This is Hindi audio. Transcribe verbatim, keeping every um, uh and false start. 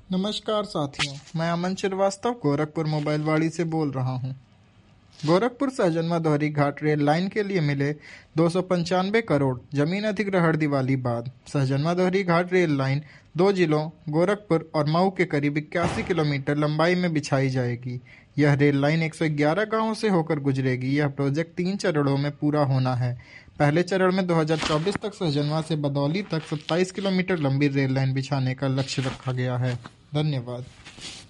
नमस्कार साथियों, मैं अमन श्रीवास्तव गोरखपुर मोबाइल वाड़ी से बोल रहा हूं। गोरखपुर सहजनवा दोहरी घाट रेल लाइन के लिए मिले दो सौ पंचानवे करोड़ जमीन अधिग्रहण दिवाली बाद सहजनवा दोहरी घाट रेल लाइन दो जिलों गोरखपुर और मऊ के करीब इक्यासी किलोमीटर लंबाई में बिछाई जाएगी। यह रेल लाइन एक सौ ग्यारह गांवों से होकर गुजरेगी। यह प्रोजेक्ट तीन चरणों में पूरा होना है। पहले चरण में दो हज़ार चौबीस तक सहजनवा से बदौली तक सत्ताईस किलोमीटर लंबी रेल लाइन बिछाने का लक्ष्य रखा गया है। धन्यवाद।